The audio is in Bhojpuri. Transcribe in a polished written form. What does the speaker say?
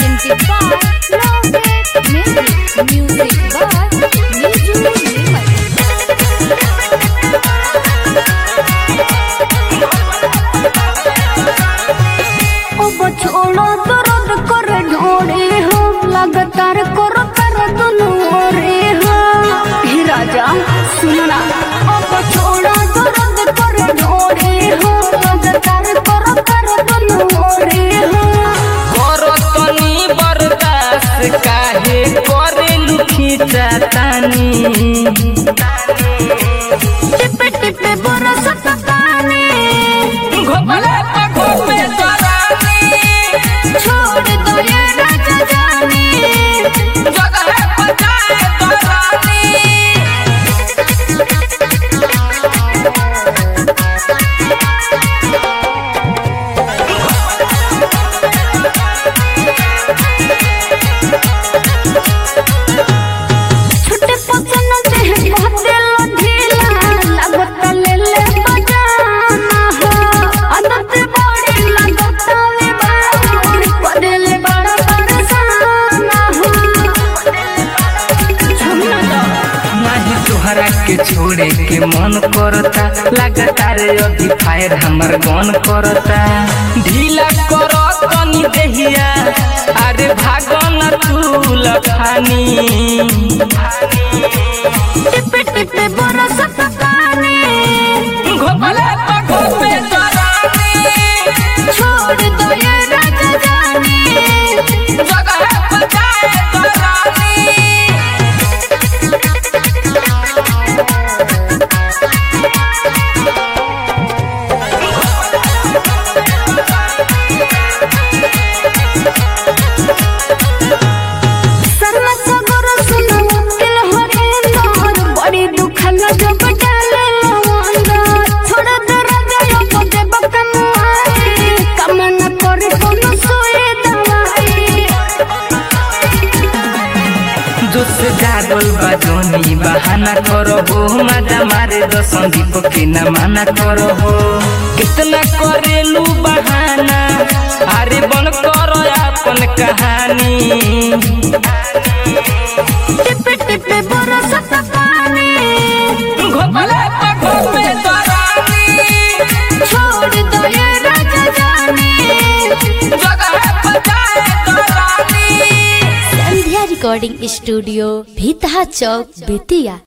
presented by Lovelet Music. Music by Niju Nirmal. अब छोड़ो दर्द कर ढोड़े हो लगातार करो कर दुनू रे हो हे राजा सुनना अब छोड़ो दर्द कर ढोड़े हो लगातार करो कर दुनू रे हो करो तनी बर्दाश्त काहे करे लुखी चातानी टिपे टिपे बरसत पानी घोपले पे छोड़ दो ये राजा जानी जगह बचाए तो रानी छोटे पसन से बहुते ढीला लागत ले ले बजाना हो आदत बड़ी लागत ले बाड़ी पड़ले बड़ा परेशाना हो छोड़ना नहीं तुहरा के छोड़े के मन करता लगातार अभी फायर हमर गन करता ढीला करो तनी देहिया अरे भागन तू लखानी टिपे टिपे बरसत पानी घोपले पे छोड़ दो ये राजा जानी जगह बचाए तो रानी सर्व सगर सुनो दिल हरे नर बड़ी दुखल जब डाले अंदर छोड़ दे राजा यो पदे बकनुआई कम न करे कोनो सोए दवाई जोश जागल बाजोनी बहाना करो हो मजा मारे दो संदीप के न माना करो हो कितना करेलू बहाना अरे बन करो अपन कहानी टिपे टिपे बरसत पानी घोपले पे छोड़ दो ये राजा जानी जगह बचाए तो रानी संध्या रिकॉर्डिंग स्टूडियो भीतहा चौक बेतिया।